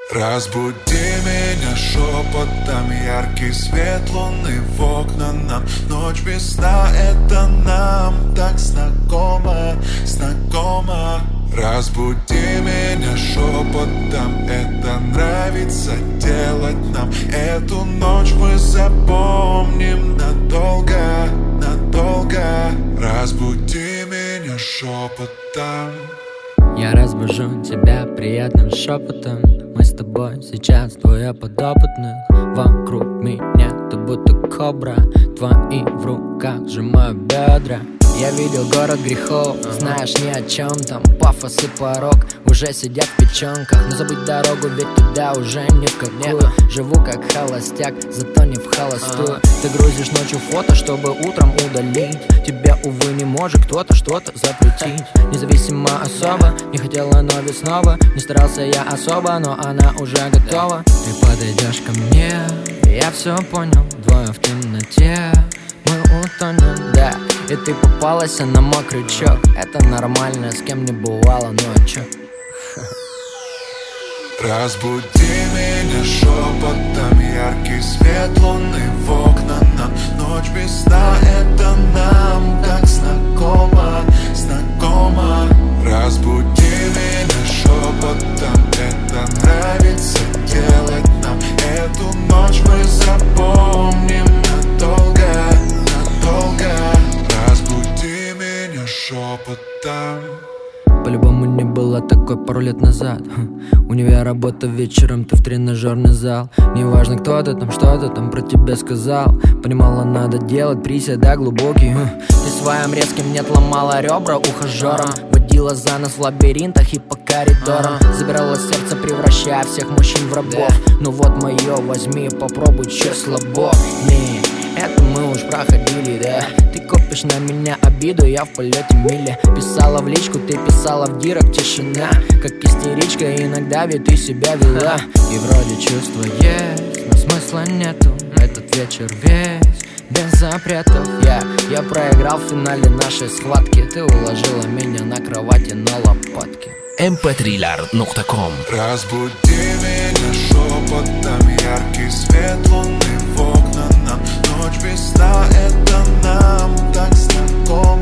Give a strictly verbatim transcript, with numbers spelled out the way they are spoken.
Разбуди меня шепотом, яркий свет луны в окна нам. Ночь без сна, это нам так знакомо, знакомо. Разбуди меня шепотом, это нравится делать нам. Эту ночь мы запомним надолго, надолго. Разбуди меня шепотом. Я разбужу тебя приятным шепотом. Мы с тобой сейчас двое подопытных. Вокруг меня ты будто кобра. Твои в руках сжимаю бедра. Я видел город грехов, знаешь ни о чем там. Пафос и порог уже сидят в печенках. Но забыть дорогу, ведь туда уже ни в какую. Живу как холостяк, зато не в холостую. Ты грузишь ночью фото, чтобы утром удалить. Тебе, увы, не может кто-то что-то запретить. Независимо особо, не хотела, но ведь снова. Не старался я особо, но она уже готова. Ты подойдешь ко мне, я все понял. Двое в темноте, мы утонем, да. И ты попалась на мой крючок. Это нормально, с кем не бывало, ну а чё? Разбуди меня шепотом, яркий свет луны в окна нам. Ночь без сна, это нам так знакомо, знакомо. Разбуди меня шепотом, это нравится делать нам. Эту ночь мы запомним надолго, надолго. Разбуди меня шепотом. По-любому не было такой пару лет назад. Универ, работа вечером, ты в тренажерный зал. Неважно, кто ты там, что ты там про тебя сказал. Понимала, надо делать приседа глубокий. Ты своим резким нет ломала ребра ухажерам. Водила за нас в лабиринтах и по коридорам. Забирала сердце, превращая всех мужчин в рабов. Ну вот мое, возьми, попробуй, че слабо. Не, это мы уж проходили, да. Ты копишь на меня обиду, я в полете мили. Писала в личку, ты писала в директ, тишина. Как истеричка, иногда ведь ты себя вела. И вроде чувства есть, но смысла нету. Этот вечер весь без запретов. Я, я проиграл в финале нашей схватки. Ты уложила меня на кровати на лопатки. эм пэ три точка нукта ком. Разбуди меня шепотом, яркий свет луны в окна нам. Ночь без сна, это нам так знакомо.